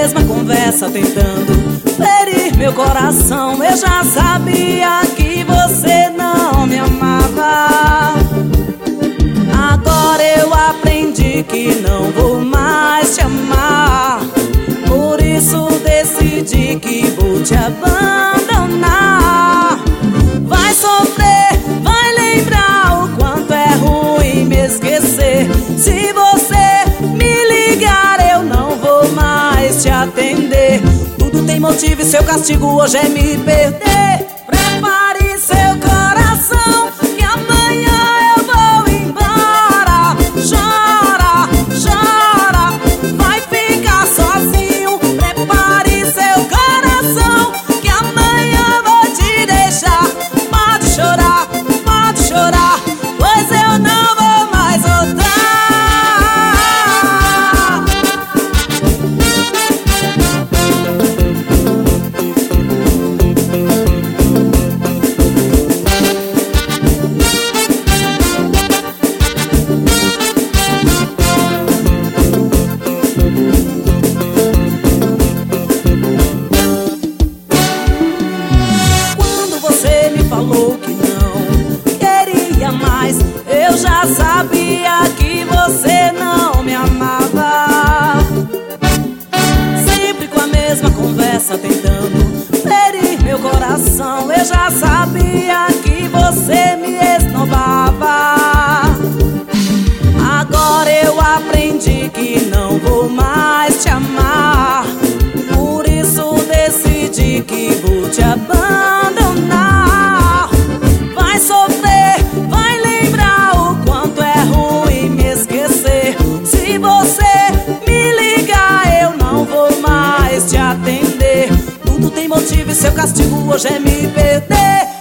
mesma conversa tentando ferir meu coração. Eu já sabia que você não me amava. Agora eu aprendi que não vou mais te amar. Por isso decidi que vou te abandonar. Vai sofrer, vai lembrar o quanto é ruim me esquecer. Se você me ligar eu não vou mais te atender. Tudo tem motivo e seu castigo hoje é me perder. Prepare seu coração que amanhã eu vou embora. Chora, chora, vai ficar sozinho. Prepare seu coração que amanhã vou te deixar. Pode chorar, pois eu não vou mais voltar. Quando você me falou que não queria mais, eu já sabia que você não me amava. Sempre com a mesma conversa tentando ferir meu coração. Eu já sabia que você me esnobava. Agora eu aprendi que não vou mais te amar. Por isso decidi que vou te abandonar. Vai sofrer, vai lembrar o quanto é ruim me esquecer. Se você me ligar eu não vou mais te atender. Tudo tem motivo e seu castigo hoje é me perder.